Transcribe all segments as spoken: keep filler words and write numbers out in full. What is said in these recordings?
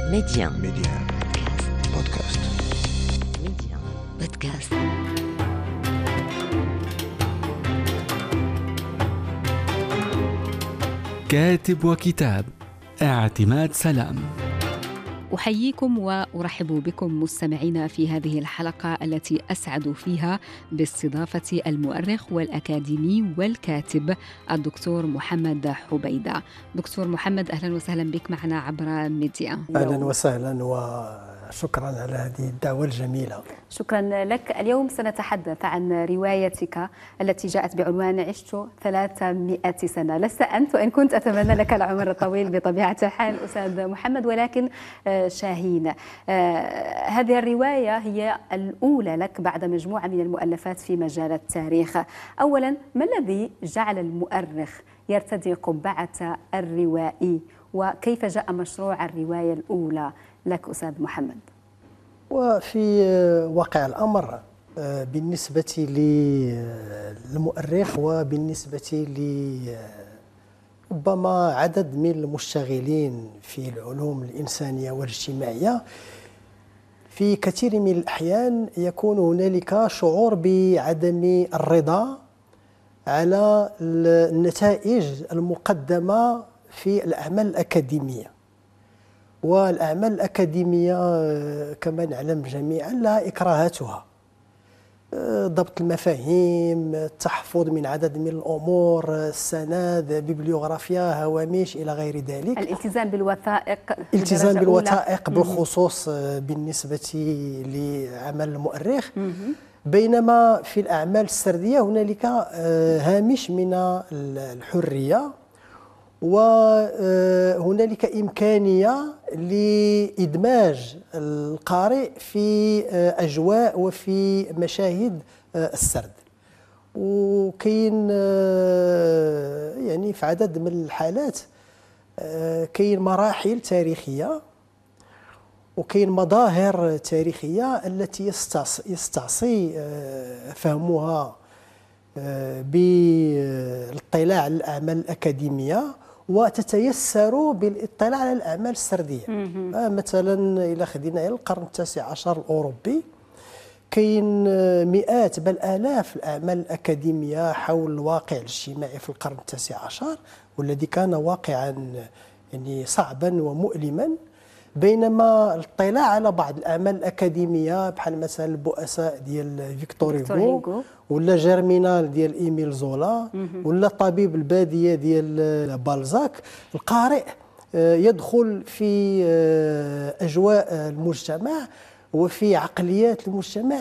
Média. Média. Podcast. Média. Podcast. كاتب وكتاب اعتماد سلام. أحييكم وأرحب بكم مستمعينا في هذه الحلقة التي أسعد فيها باستضافة المؤرخ والأكاديمي والكاتب الدكتور محمد حبيدة. دكتور محمد، أهلا وسهلا بك معنا عبر ميديا. أهلا وسهلا وشكرا على هذه الدعوة الجميلة. شكرا لك. اليوم سنتحدث عن روايتك التي جاءت بعنوان عشت ثلاثمائة سنة. لست أنت، وإن كنت أتمنى لك العمر الطويل بطبيعة الحال أستاذ محمد، ولكن شاهين. هذه الرواية هي الأولى لك بعد مجموعة من المؤلفات في مجال التاريخ. أولا، ما الذي جعل المؤرخ يرتدي قبعة الروائي، وكيف جاء مشروع الرواية الأولى لك أستاذ محمد؟ وفي واقع الأمر بالنسبة للمؤرخ وبالنسبة ربما عدد من المشتغلين في العلوم الإنسانية والاجتماعية، في كثير من الأحيان يكون هنالك شعور بعدم الرضا على النتائج المقدمة في الأعمال الأكاديمية. والأعمال الأكاديمية كما نعلم جميعا لها إكراهاتها: ضبط المفاهيم، التحفظ من عدد من الأمور، السند، بيبليوغرافيا، هوامش إلى غير ذلك. الالتزام بالوثائق، الالتزام بالوثائق بالخصوص بالنسبة لعمل المؤرخ. بينما في الأعمال السردية هنالك هامش من الحرية، وهنالك إمكانية لإدماج القارئ في أجواء وفي مشاهد السرد. وكاين يعني في عدد من الحالات كاين مراحل تاريخية وكاين مظاهر تاريخية التي يستعصي فهمها بالاطلاع على الأعمال الأكاديمية، وتتيسر بالاطلاع على الأعمال السردية. آه مثلا إلى خدينا إلى القرن التاسع عشر الأوروبي، كاين مئات بل آلاف الأعمال الأكاديمية حول الواقع الاجتماعي في القرن التاسع عشر، والذي كان واقعا يعني صعبا ومؤلما. بينما الاطلاع على بعض الأعمال الأكاديمية بحال مثلا البؤساء ديال فيكتور هوغو، ولا جيرمينال ديال إيميل زولا، ولا طبيب البادية ديال بالزاك، القارئ يدخل في أجواء المجتمع وفي عقليات المجتمع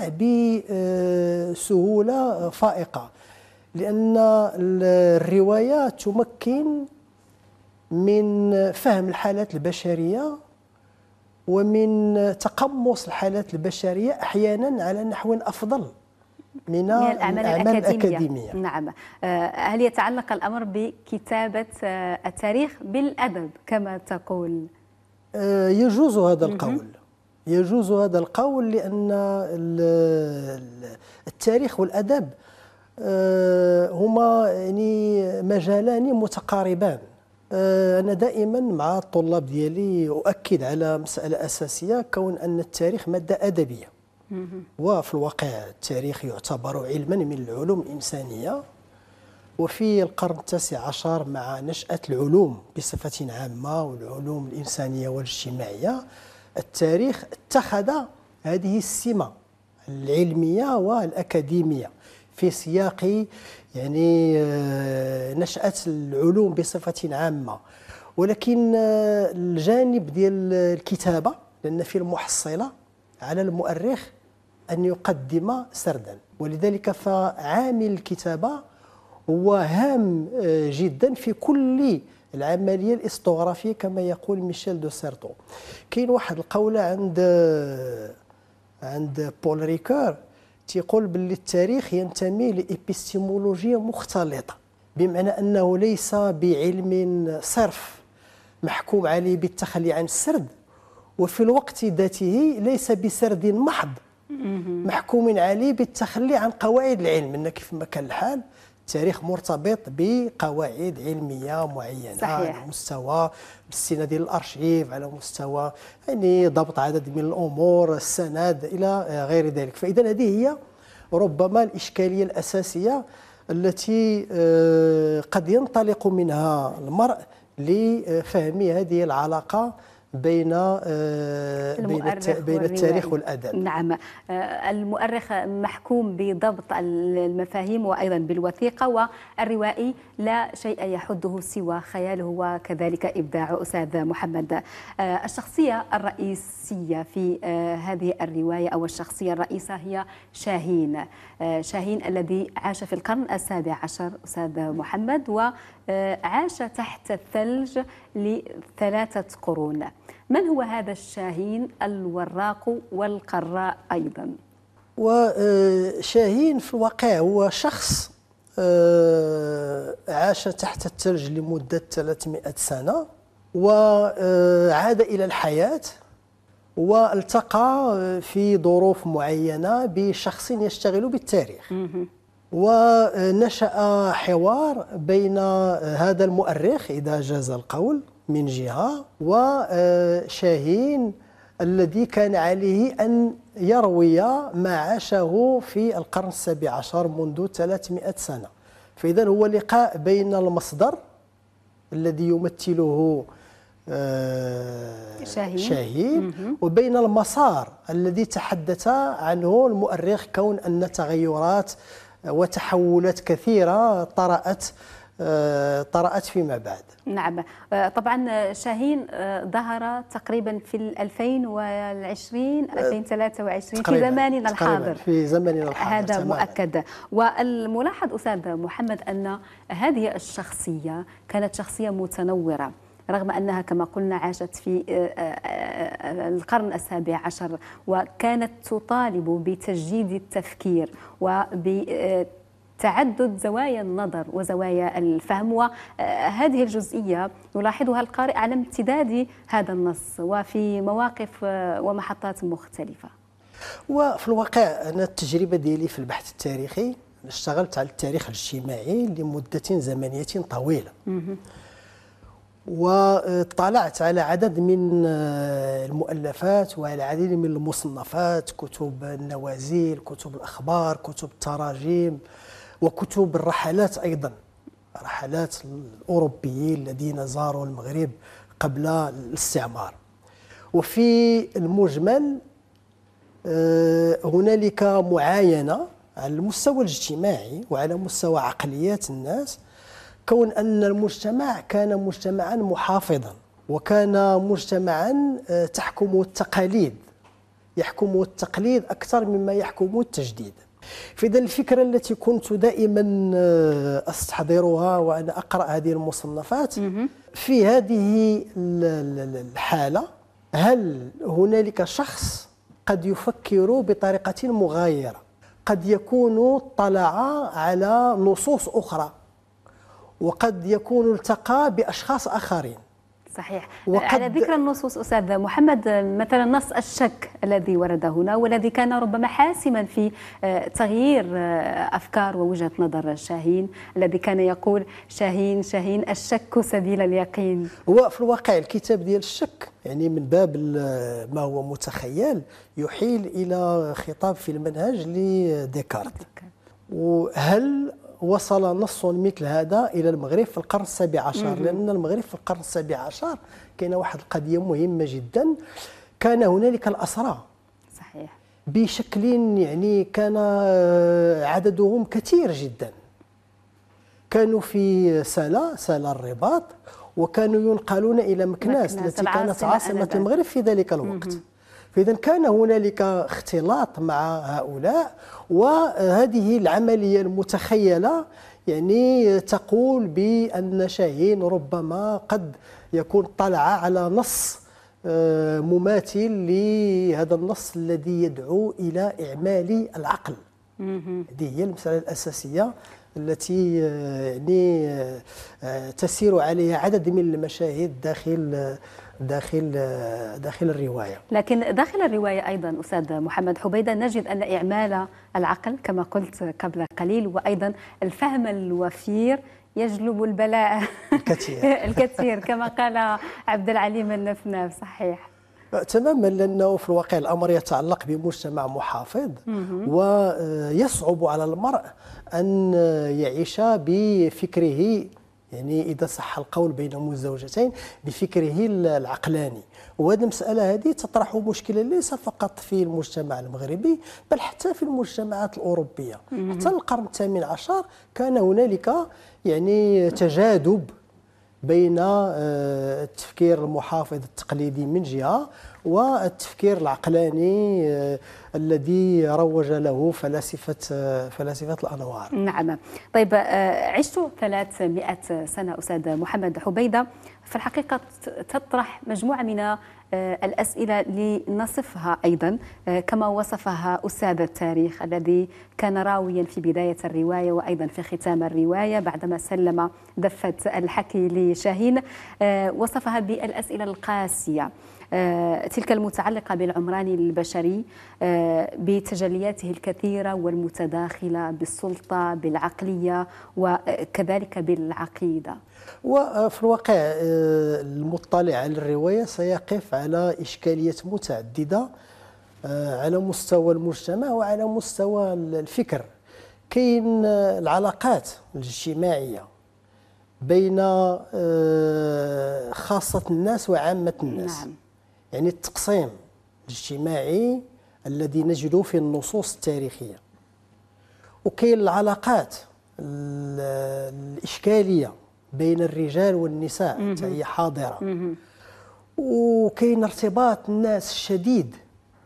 بسهولة فائقة، لأن الرواية تمكن من فهم الحالات البشرية ومن تقمص الحالات البشرية أحيانا على نحو أفضل من, من الأعمال الأكاديمية. الأكاديمية. نعم. هل يتعلق الأمر بكتابة التاريخ بالأدب كما تقول؟ يجوز هذا القول، يجوز هذا القول لأن التاريخ والأدب هما يعني مجالان متقاربان. أنا دائما مع الطلاب ديالي أؤكد على مسألة أساسية، كون أن التاريخ مادة أدبية، وفي الواقع التاريخ يعتبر علما من العلوم الإنسانية. وفي القرن التاسع عشر مع نشأة العلوم بصفة عامة والعلوم الإنسانية والاجتماعية، التاريخ اتخذ هذه السمة العلمية والأكاديمية في سياق يعني نشأة العلوم بصفة عامة. ولكن الجانب ديال الكتابة، لأن في المحصلة على المؤرخ أن يقدم سردا، ولذلك فعامل الكتابة هو هام جدا في كل العملية الإستوغرافية كما يقول ميشيل دو سيرتو. كاين واحد القولة عند عند بول ريكور تيقول باللي التاريخ ينتمي لإبستيمولوجيا مختلطة، بمعنى أنه ليس بعلم صرف محكوم عليه بالتخلي عن السرد، وفي الوقت ذاته ليس بسرد محض محكوم عليه بالتخلي عن قواعد العلم. أن كيف ما كان الحال التاريخ مرتبط بقواعد علميه معينه صحيح. على مستوى الاستناد ديال الارشيف، على مستوى يعني ضبط عدد من الامور، السند الى غير ذلك. فاذا هذه هي ربما الاشكاليه الاساسيه التي قد ينطلق منها المرء لفهم هذه العلاقه بين بين بين التاريخ والادب. نعم، المؤرخ محكوم بضبط المفاهيم وايضا بالوثيقه، والروائي لا شيء يحده سوى خياله وكذلك ابداعه. استاذ محمد، الشخصيه الرئيسيه في هذه الروايه او الشخصيه الرئيسه هي شاهين، شاهين الذي عاش في القرن السابع عشر استاذ محمد، وعاش تحت الثلج لثلاثه قرون. من هو هذا الشاهين الوراق والقراء أيضا؟ وشاهين في الواقع هو شخص عاش تحت الثلج لمدة ثلاثمائة سنة، وعاد إلى الحياة والتقى في ظروف معينة بشخص يشتغل بالتاريخ، ونشأ حوار بين هذا المؤرخ إذا جاز القول من جهة، وشاهين الذي كان عليه أن يروي ما عاشه في القرن السابع عشر منذ ثلاثمائة سنة. فإذا هو لقاء بين المصدر الذي يمثله شاهين, شاهين وبين المسار الذي تحدث عنه المؤرخ، كون أن تغيرات وتحولات كثيرة طرأت طرأت فيما بعد. نعم، طبعا شاهين ظهر تقريبا في ألفين وعشرين ألفين وثلاثة وعشرين في زماننا الحاضر، في زماننا الحاضر هذا تماما. مؤكد. والملاحظ أستاذ محمد أن هذه الشخصية كانت شخصية متنورة، رغم أنها كما قلنا عاشت في القرن السابع عشر، وكانت تطالب بتجديد التفكير وب تعدد زوايا النظر وزوايا الفهم، وهذه الجزئية يلاحظها القارئ على امتداد هذا النص وفي مواقف ومحطات مختلفة. وفي الواقع أنا التجربة ديالي في البحث التاريخي اشتغلت على التاريخ الاجتماعي لمدة زمنية طويلة، واطلعت على عدد من المؤلفات وعلى عدد من المصنفات، كتب النوازل، كتب الأخبار، كتب التراجيم، وكتب الرحلات أيضا، رحلات الأوروبيين الذين زاروا المغرب قبل الاستعمار. وفي المجمل هنالك معاينة على المستوى الاجتماعي وعلى مستوى عقليات الناس، كون أن المجتمع كان مجتمعا محافظا، وكان مجتمعا تحكمه التقاليد، يحكمه التقليد أكثر مما يحكمه التجديد. فإذا الفكرة التي كنت دائما أستحضرها وأنا أقرأ هذه المصنفات في هذه الحالة، هل هنالك شخص قد يفكر بطريقة مغايرة، قد يكون طلع على نصوص أخرى، وقد يكون التقى بأشخاص آخرين. صحيح. على ذكر النصوص أستاذ محمد، مثلا نص الشك الذي ورد هنا والذي كان ربما حاسما في تغيير أفكار ووجهة نظر شاهين، الذي كان يقول شاهين شاهين الشك سبيل اليقين. هو في الواقع الكتاب ديال الشك يعني من باب ما هو متخيل يحيل إلى خطاب في المنهج لديكارت. وهل وصل نص مثل هذا إلى المغرب في القرن السابع عشر؟ لأن المغرب في القرن السابع عشر كان واحد القضية مهمة جدا، كان هنالك الأسرى. صحيح. بشكل يعني كان عددهم كثير جدا، كانوا في سلا سلا الرباط، وكانوا ينقلون إلى مكناس التي كانت عاصمة المغرب في ذلك الوقت. فإذا كان هنالك اختلاط مع هؤلاء، وهذه العملية المتخيلة يعني تقول بأن شاهين ربما قد يكون طلع على نص مماثل لهذا النص الذي يدعو إلى إعمال العقل هذه هي المسألة الأساسية التي يعني تسير عليها عدد من المشاهد داخل داخل داخل الرواية. لكن داخل الرواية أيضا أستاذ محمد حبيدة نجد أن إعمال العقل كما قلت قبل قليل وأيضا الفهم الوفير يجلب البلاء الكثير الكثير كما قال عبد العليم النفناف. صحيح تماما، لأنه في الواقع الأمر يتعلق بمجتمع محافظ ويصعب على المرء أن يعيش بفكره، يعني إذا صح القول بين مزدوجتين، بفكره العقلاني. وهذه المسألة هذه تطرح مشكلة ليس فقط في المجتمع المغربي بل حتى في المجتمعات الأوروبية. حتى القرن الثامن عشر كان هنالك يعني تجاذب بين التفكير المحافظ التقليدي من جهة والتفكير العقلاني الذي روج له فلاسفة فلاسفة الأنوار. نعم. طيب عشت ثلاثمائة سنة أستاذ محمد حبيدة، في الحقيقة تطرح مجموعة من الأسئلة لنصفها أيضا كما وصفها أستاذ التاريخ الذي كان راويا في بداية الرواية وأيضا في ختام الرواية بعدما سلم دفة الحكي لشاهين، وصفها بالأسئلة القاسية تلك المتعلقة بالعمران البشري بتجلياته الكثيرة والمتداخلة بالسلطة بالعقلية وكذلك بالعقيدة. وفي الواقع المطلع على الرواية سيقف على إشكاليات متعددة على مستوى المجتمع وعلى مستوى الفكر. كاين العلاقات الاجتماعية بين خاصة الناس وعامة الناس. نعم. يعني التقسيم الاجتماعي الذي نجده في النصوص التاريخية. وكاين العلاقات الإشكالية بين الرجال والنساء هي حاضرة. وكاين ارتباط الناس الشديد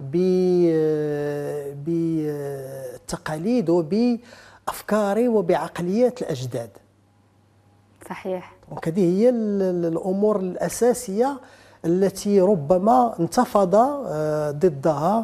بالتقاليد وبأفكار وبعقليات الأجداد. صحيح. هذه هي الأمور الأساسية التي ربما انتفض ضدها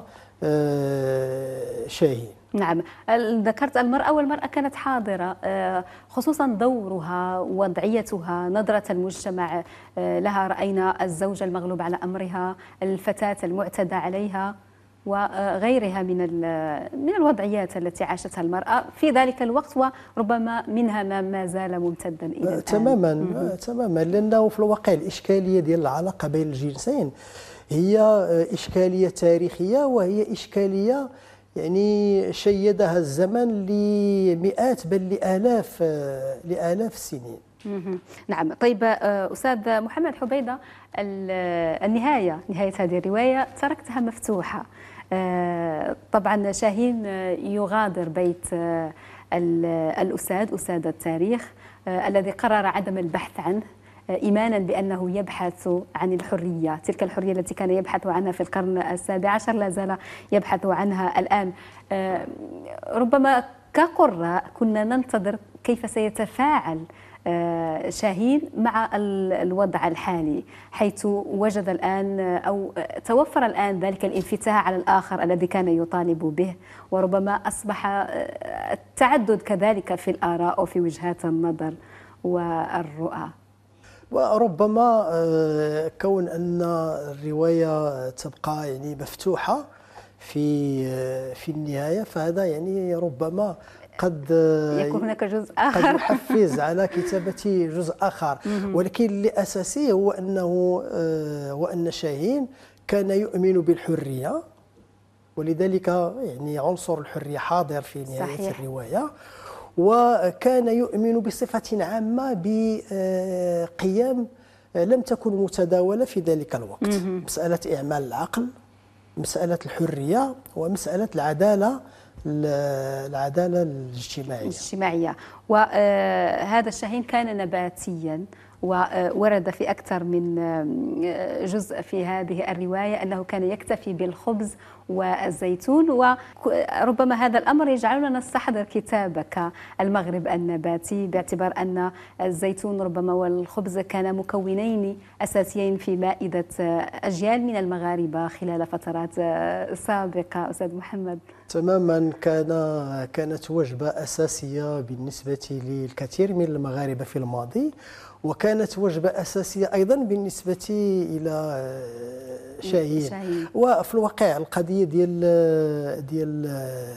شاهين. نعم. ذكرت المرأة والمرأة كانت حاضرة، خصوصا دورها وضعيتها، نظرة المجتمع لها. رأينا الزوجة المغلوب على أمرها، الفتاة المعتدى عليها وغيرها من من الوضعيات التي عاشتها المرأة في ذلك الوقت، وربما منها ما ما زال ممتدا إلى الآن. تماما تماما، لأنه في الواقع الإشكالية ديال العلاقة بين الجنسين هي إشكالية تاريخية، وهي إشكالية يعني شيدها الزمن لمئات بل لآلاف لآلاف السنين. نعم. طيب أستاذ محمد حبيدة، النهاية نهاية هذه الرواية تركتها مفتوحة. طبعا شاهين يغادر بيت الأستاذ أستاذ التاريخ الذي قرر عدم البحث عنه إيمانا بأنه يبحث عن الحرية، تلك الحرية التي كان يبحث عنها في القرن السابع عشر لا زال يبحث عنها الآن. ربما كقراء كنا ننتظر كيف سيتفاعل شاهين مع الوضع الحالي، حيث وجد الآن أو توفر الآن ذلك الانفتاح على الآخر الذي كان يطالب به، وربما أصبح التعدد كذلك في الآراء وفي وجهات النظر والرؤى. وربما كون أن الرواية تبقى يعني مفتوحة في في النهاية، فهذا يعني ربما قد يكون هناك جزء آخر قد يحفز على كتابة جزء آخر. ولكن اللي أساسي هو أنه وأن شاهين كان يؤمن بالحرية، ولذلك يعني عنصر الحرية حاضر في نهاية صحيح. الرواية. وكان يؤمن بصفة عامة بقيم لم تكن متداولة في ذلك الوقت، مسألة إعمال العقل، مسألة الحرية، ومسألة العدالة العدالة الاجتماعية الاجتماعية. وهذا الشاهين كان نباتيا، وورد في أكثر من جزء في هذه الرواية أنه كان يكتفي بالخبز والزيتون، وربما هذا الأمر يجعلنا نستحضر كتابك المغرب النباتي، باعتبار أن الزيتون ربما والخبز كانا مكونين أساسيين في مائدة أجيال من المغاربة خلال فترات سابقة. أستاذ محمد. تماما. كان كانت وجبة أساسية بالنسبة للكثير من المغاربة في الماضي، وكانت وجبة أساسية أيضا بالنسبة إلى شاهين. وفي الواقع القضية ديال ديال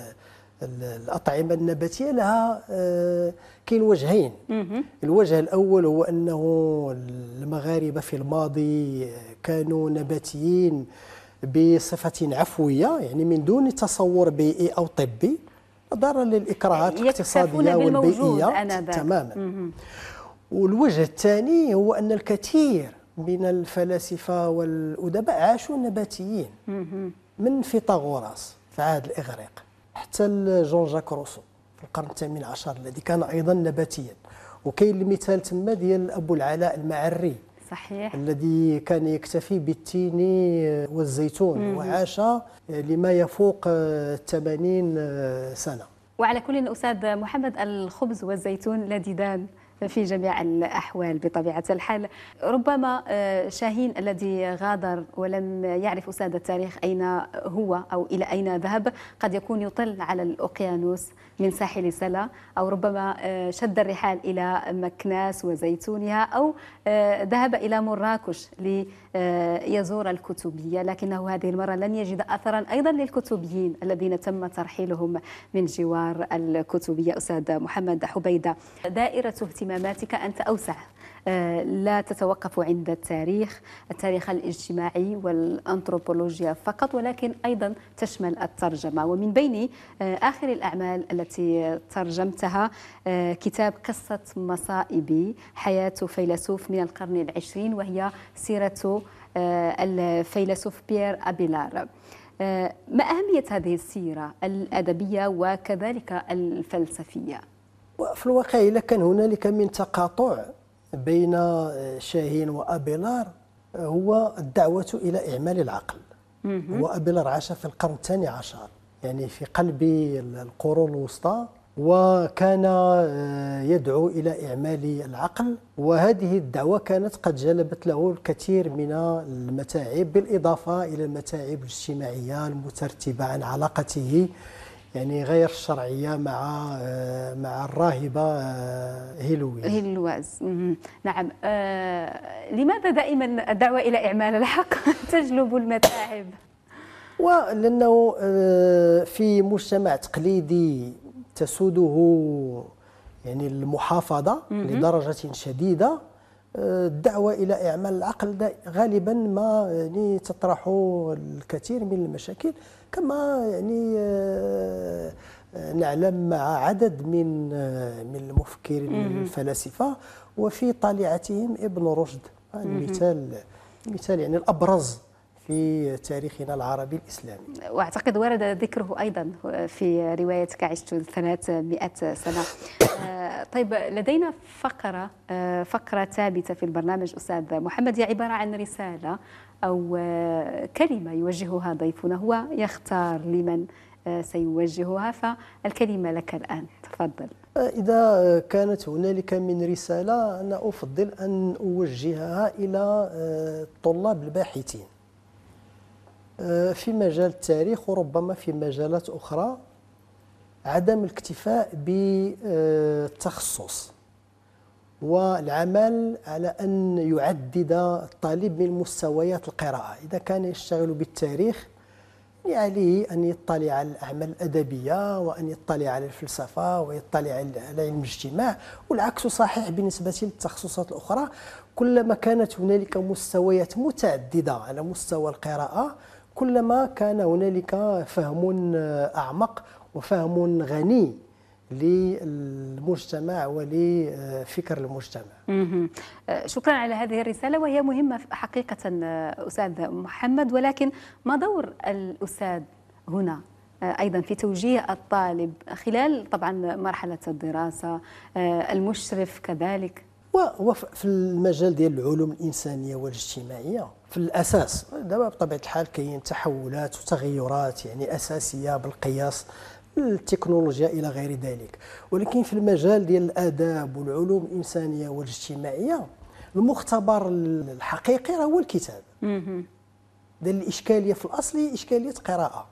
الأطعمة النباتية لها كاين وجهين. الوجه الأول هو أنه المغاربة في الماضي كانوا نباتيين بصفة عفوية، يعني من دون تصور بيئي أو طبي، نظرا للإكراهات الاقتصادية والبيئية تماما. والوجه الثاني هو أن الكثير من الفلاسفة والأدباء عاشوا نباتيين، من فيثاغورس في عهد الإغريق حتى جون جاك روسو في القرن الثامن عشر الذي كان أيضا نباتيا. وكاين المثال تما ديال أبو العلاء المعري صحيح الذي كان يكتفي بالتين والزيتون وعاش لما يفوق ثمانين سنة. وعلى كل أستاذ محمد، الخبز والزيتون لذيذان في جميع الأحوال بطبيعة الحال. ربما شاهين الذي غادر ولم يعرف أستاذ التاريخ أين هو أو إلى أين ذهب قد يكون يطل على الأوقيانوس من ساحل سلا، أو ربما شد الرحال إلى مكناس وزيتونها، أو ذهب إلى مراكش ليزور الكتبية، لكنه هذه المرة لن يجد أثرا أيضا للكتبيين الذين تم ترحيلهم من جوار الكتبية. أستاذ محمد حبيدة، دائرة اهتماماتك أنت أوسع، لا تتوقف عند التاريخ التاريخ الاجتماعي والأنثروبولوجيا فقط، ولكن أيضا تشمل الترجمة. ومن بين آخر الأعمال التي ترجمتها كتاب قصة مصائبي، حياة فيلسوف من القرن العشرين، وهي سيرة الفيلسوف بيير أبيلار. ما أهمية هذه السيرة الأدبية وكذلك الفلسفية؟ وفي الواقع إذا كان هنالك من تقاطع بين شاهين وأبيلار هو الدعوة إلى إعمال العقل. وأبيلار عاش في القرن الثاني عشر، يعني في قلب القرون الوسطى، وكان يدعو إلى إعمال العقل، وهذه الدعوة كانت قد جلبت له الكثير من المتاعب، بالإضافة إلى المتاعب الاجتماعية المترتبة عن علاقته يعني غير الشرعية مع مع الراهبة هيلويز. هيلويز نعم. آه لماذا دائما الدعوة إلى إعمال الحق تجلب المتاعب؟ ولأنه في مجتمع تقليدي تسوده يعني المحافظة لدرجة شديدة، الدعوة إلى إعمال العقل غالبا ما يعني تطرح الكثير من المشاكل، كما يعني نعلم مع عدد من من المفكرين الفلاسفة، وفي طليعتهم ابن رشد المثال المثال يعني الأبرز في تاريخنا العربي الإسلامي. وأعتقد ورد ذكره أيضا في روايتك عشت ثلاثمائة سنة. طيب، لدينا فقرة فقرة ثابتة في البرنامج أستاذ محمد، هي عبارة عن رسالة أو كلمة يوجهها ضيفنا، هو يختار لمن سيوجهها، فالكلمة لك الآن، تفضل. إذا كانت هنالك من رسالة أنا أفضل أن أوجهها إلى الطلاب الباحثين في مجال التاريخ وربما في مجالات أخرى. عدم الاكتفاء بالتخصص والعمل على أن يعدد الطالب من مستويات القراءة. إذا كان يشتغل بالتاريخ عليه أن يطلع على الأعمال الأدبية، وأن يطلع على الفلسفة، ويطلع على علم الاجتماع، والعكس صحيح بالنسبة للتخصصات الأخرى. كلما كانت هنالك مستويات متعددة على مستوى القراءة، كلما كان هنالك فهم أعمق وفهم غني للمجتمع ولفكر المجتمع. شكرا على هذه الرسالة، وهي مهمة حقيقة أستاذ محمد. ولكن ما دور الأستاذ هنا أيضا في توجيه الطالب خلال طبعا مرحلة الدراسة، المشرف كذلك؟ وفي المجال ديال العلوم الإنسانية والاجتماعية في الأساس دابا بطبيعة الحال كاين تحولات وتغيرات يعني أساسية بالقياس التكنولوجيا إلى غير ذلك، ولكن في المجال ديال الآداب والعلوم الإنسانية والاجتماعية المختبر الحقيقي هو الكتاب. ديال الإشكالية في الأصل هي إشكالية قراءة،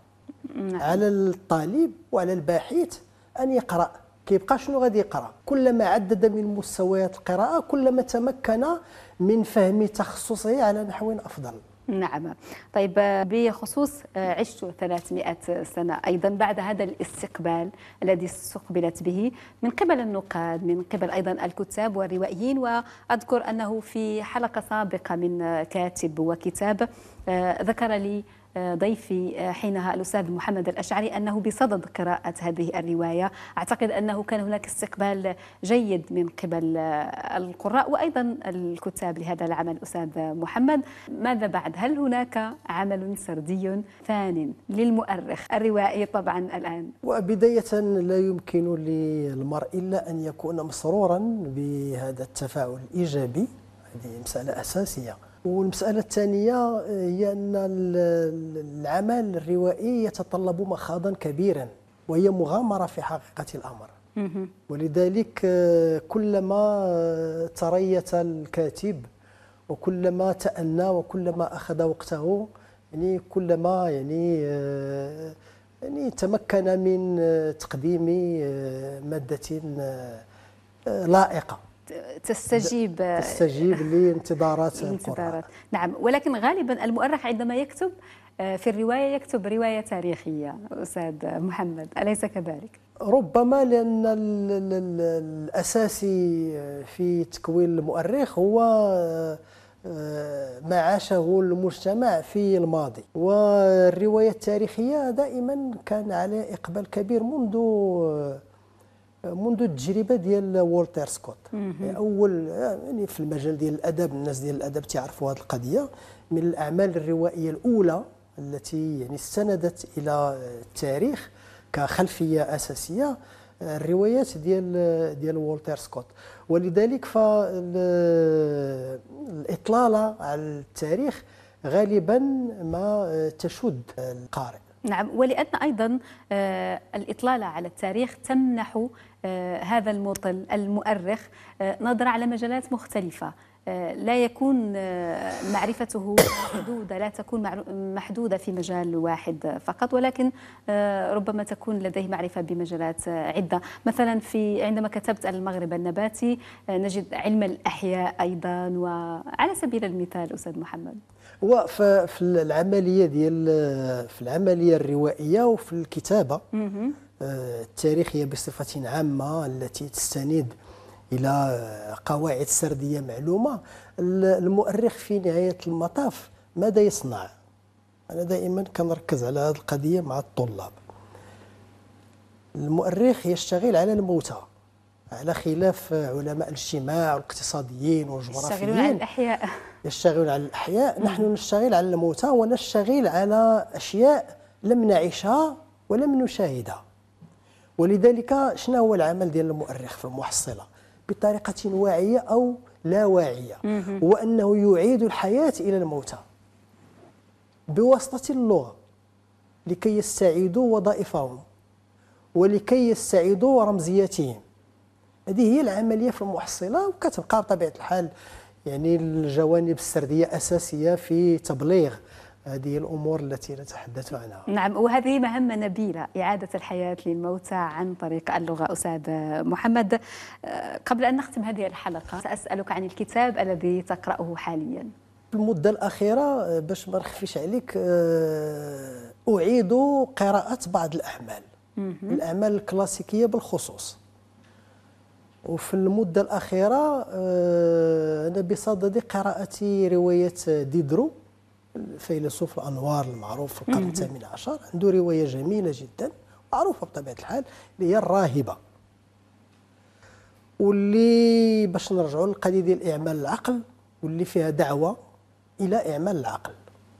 نعم. على الطالب وعلى الباحث أن يقرأ. كيبقى شنو غادي يقرأ؟ كلما عدد من مستويات القراءة كلما تمكن من فهم تخصصه على نحو أفضل. نعم. طيب بخصوص عشت ثلاثمائة سنة أيضا بعد هذا الاستقبال الذي استقبلت به من قبل النقاد، من قبل أيضا الكتاب والروائيين، وأذكر أنه في حلقة سابقة من كاتب وكتاب ذكر لي ضيفي حينها الأستاذ محمد الأشعري أنه بصدد قراءة هذه الرواية. أعتقد أنه كان هناك استقبال جيد من قبل القراء وأيضا الكتاب لهذا العمل. أستاذ محمد، ماذا بعد؟ هل هناك عمل سردي ثان للمؤرخ الروائي طبعا الآن؟ وبداية لا يمكن للمرء إلا أن يكون مسرورا بهذا التفاعل الإيجابي، هذه مسألة أساسية. والمسألة الثانية هي أن العمل الروائي يتطلب مخاضا كبيرا، وهي مغامرة في حقيقة الأمر. ولذلك كلما تريث الكاتب وكلما تأنى وكلما أخذ وقته يعني كلما يعني يعني تمكن من تقديم مادة لائقة تستجيب تستجيب لانتظارات القراء. نعم، ولكن غالبا المؤرخ عندما يكتب في الرواية يكتب رواية تاريخية أستاذ محمد، أليس كذلك؟ ربما لأن الأساسي في تكوين المؤرخ هو ما عاشه المجتمع في الماضي، والرواية التاريخية دائما كان عليه إقبال كبير منذ منذ التجربه ديال والتر سكوت. يعني اول يعني في المجال ديال الادب، الناس ديال الادب تعرفوا هذه القضيه، من الاعمال الروائيه الاولى التي يعني استندت الى التاريخ كخلفيه اساسيه الروايات ديال ديال والتر سكوت. ولذلك فالاطلاله على التاريخ غالبا ما تشد القارئ. نعم، ولأن أيضا الإطلالة على التاريخ تمنح هذا المطل المؤرخ نظرة على مجالات مختلفة، لا يكون معرفته محدودة، لا تكون محدودة في مجال واحد فقط، ولكن ربما تكون لديه معرفة بمجالات عدة. مثلا في عندما كتبت المغرب النباتي نجد علم الأحياء أيضا، وعلى سبيل المثال أستاذ محمد. وفي العملية ديال في العملية الروائية وفي الكتابة التاريخية بصفة عامة التي تستند إلى قواعد سردية معلومة، المؤرخ في نهاية المطاف ماذا يصنع؟ أنا دائما كنركز على هذه القضية مع الطلاب. المؤرخ يشتغل على الموتى، على خلاف علماء الاجتماع والاقتصاديين والجغرافيين يشتغلون على الأحياء يشتغلون على الأحياء. نحن نشتغل على الموتى ونشتغل على أشياء لم نعيشها ولم نشاهدها. ولذلك شنو هو العمل ديال المؤرخ في المحصلة بطريقة واعية أو لا واعية؟ هو أنه يعيد الحياة إلى الموتى بواسطة اللغة لكي يستعيدوا وظائفهم ولكي يستعيدوا رمزياتهم. هذه هي العملية في المحصلة، وكتبقى بطبيعة الحال يعني الجوانب السردية أساسية في تبليغ هذه الأمور التي نتحدث عنها. نعم، وهذه مهمة نبيلة، إعادة الحياة للموتى عن طريق اللغة. أستاذ محمد، قبل أن نختم هذه الحلقة سأسألك عن الكتاب الذي تقرأه حاليا. في المدة الأخيرة باش ما نخفيش عليك أعيد قراءة بعض الأعمال الأعمال الكلاسيكية بالخصوص. وفي المدة الأخيرة أنا بصدد قراءة رواية ديدرو الفيلسوف الأنوار المعروف في القرن الثامن عشر. عنده رواية جميلة جدا معروفة بطبيعة الحال اللي هي الراهبة، واللي باش نرجعوا للقضية ديال إعمال العقل واللي فيها دعوة إلى إعمال العقل.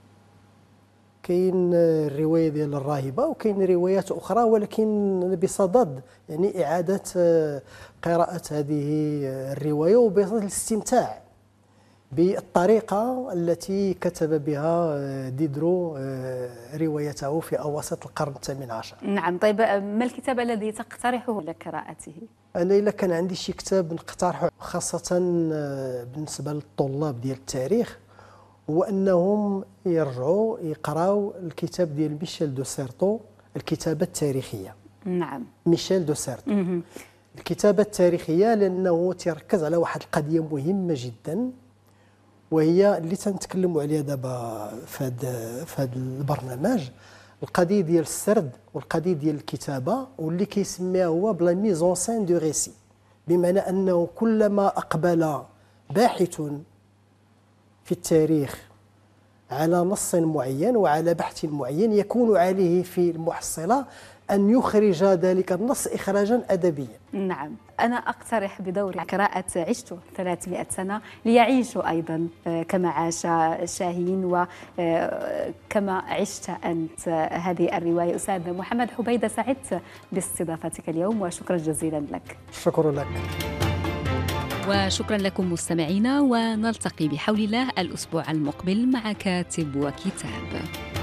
كاين الرواية ديال الراهبة وكاين روايات أخرى، ولكن بصدد يعني إعادة قراءة هذه الرواية وبصدد الاستمتاع بالطريقة التي كتب بها ديدرو روايته في أواسط القرن الثامن عشر. نعم، طيب ما الكتاب الذي تقترحه لقراءته؟ أنا إلا كان عندي شي كتاب نقترحه خاصة بالنسبة للطلاب ديال التاريخ، هو أنهم يرجعوا يقراوا الكتاب ديال ميشيل دو سيرتو الكتابة التاريخية. نعم. ميشيل دو سارتر. الكتابة التاريخية لأنه تركز على واحد القضية مهمة جدا، وهي اللي تنتكلموا عليها دابا في هذا في هذا البرنامج، القضية ديال السرد والقضية ديال الكتابة، واللي كيسميها هو بلا ميزون سين دو ريسي، بمعنى أنه كلما أقبل باحث في التاريخ على نص معين وعلى بحث معين يكون عليه في المحصلة أن يخرج ذلك النص إخراجا أدبيا. نعم. أنا أقترح بدور قراءة عشت ثلاثمائة سنة ليعيشوا أيضا كما عاش شاهين وكما عشت أنت هذه الرواية. أستاذ محمد حبيدة، سعدت باستضافتك اليوم وشكرا جزيلا لك. شكرا لك. وشكرا لكم مستمعينا، ونلتقي بحول الله الأسبوع المقبل مع كاتب وكتاب.